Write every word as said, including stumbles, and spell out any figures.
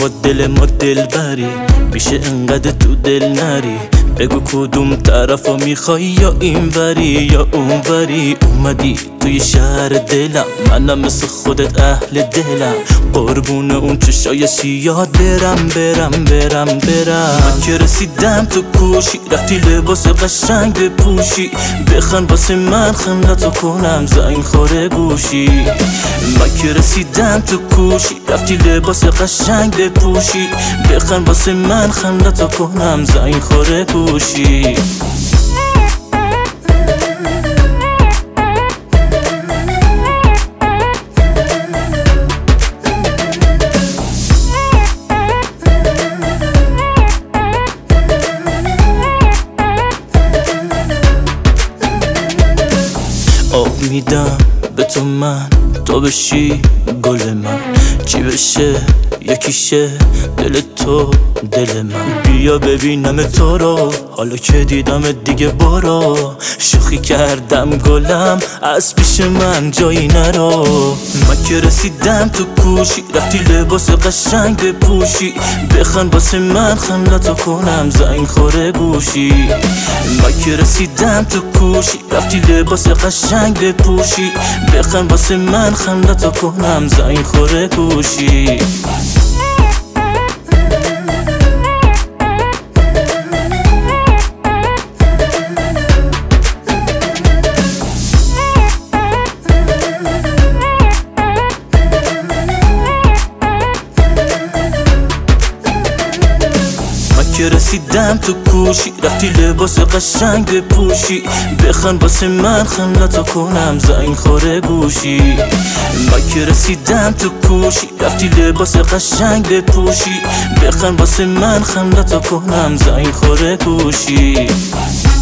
با دل ما دل بری، میشه انقدر تو دل نری. بگو کدوم طرفو میخوای، یا این وری یا اون وری. اومدی توی شهر دلم، منم مثل خودت اهل دلم. قربون اون چشای سیاه برم برم برم برم. من که رسیدم تو کوشی، رفتی لباس قشنگ بپوشی. بخند واسه من خندتو کنم زنگ خوره گوشی. من که رسیدم تو کوشی، رفتی لباس قشنگ بپوشی. بخند واسه من خندتو کنم زنگ خوره گوشی. آب میدم به تو من، تو بشی گل من. چی بشه یکیشه دل تو دل من. بیا ببینم تو رو، حالا که دیدم دیگه برو. شوخی کردم گلم، از پیش من جایی نرو. من که رسیدم تو کوشی، رفتی لباس قشنگ بپوشی. بخند واسه من خندتو کنم زنگ خوره گوشی. من که رسیدم تو کوشی، رفتی لباس قشنگ بپوشی. بخند واسه من خندتو کنم زنگ خوره گوشی. که رسیدم تو کوشی، رفتی لباس قشنگ بپوشی. بخند واسه من خندتو کنم زنگ خوره گوشی. من که رسیدم تو کوشی، رفتی لباس قشنگ بپوشی. بخند واسه من خندتو کنم زنگ خوره گوشی.